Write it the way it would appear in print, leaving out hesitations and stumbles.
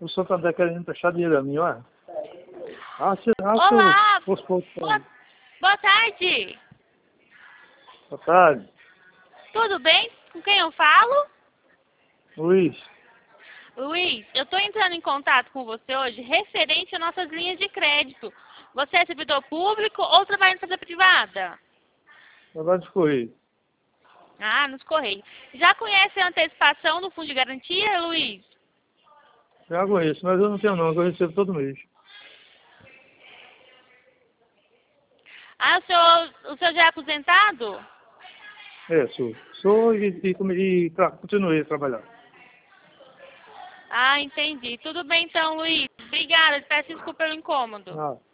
O senhor está querendo emprestar dinheiro a mim, olha. Olá, boa boa tarde. tarde. Tudo bem? Com quem eu falo? Luiz. Luiz, eu estou entrando em contato com você hoje referente às nossas linhas de crédito. Você é servidor público ou trabalha em empresa privada? Trabalho de correio. Ah, nos Correios. Já conhece a antecipação do Fundo de Garantia, Luiz? Já conheço, mas eu não tenho não, eu recebo todo mês. Ah, o senhor já é aposentado? Sou. Sou e continuei a trabalhar. Ah, entendi. Tudo bem então, Luiz. Obrigada. Peço desculpa pelo incômodo. Ah.